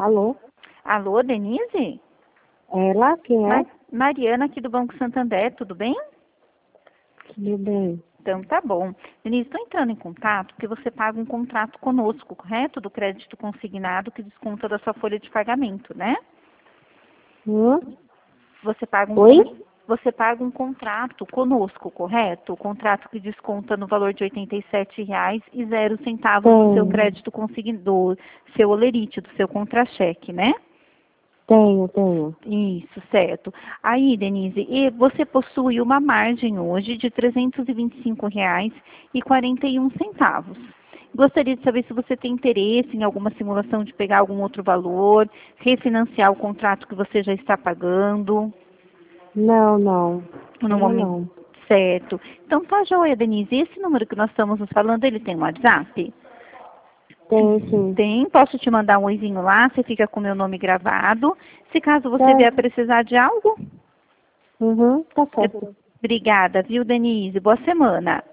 Alô? Alô, Denise? Ela, quem é? Mariana aqui do Banco Santander, tudo bem? Tudo bem. Então tá bom. Denise, estou entrando em contato porque você paga um contrato conosco, correto? Do crédito consignado que desconta da sua folha de pagamento, né? Você paga Oi? Você paga um contrato conosco, correto? O contrato que desconta no valor de R$ 87,00 do seu crédito consignado, do seu olerite, do seu contra-cheque, né? Tenho. Isso, certo. Aí, Denise, e você possui uma margem hoje de R$ 325,41. Gostaria de saber se você tem interesse em alguma simulação de pegar algum outro valor, refinanciar o contrato que você já está pagando. Não. No momento. Certo. Então tá joia, Denise. Esse número que nós estamos nos falando, ele tem um WhatsApp? Tem, sim. Tem. Posso te mandar um oizinho lá, você fica com o meu nome gravado. Se caso você Tá. vier precisar de algo. Tá certo. Obrigada, viu, Denise? Boa semana.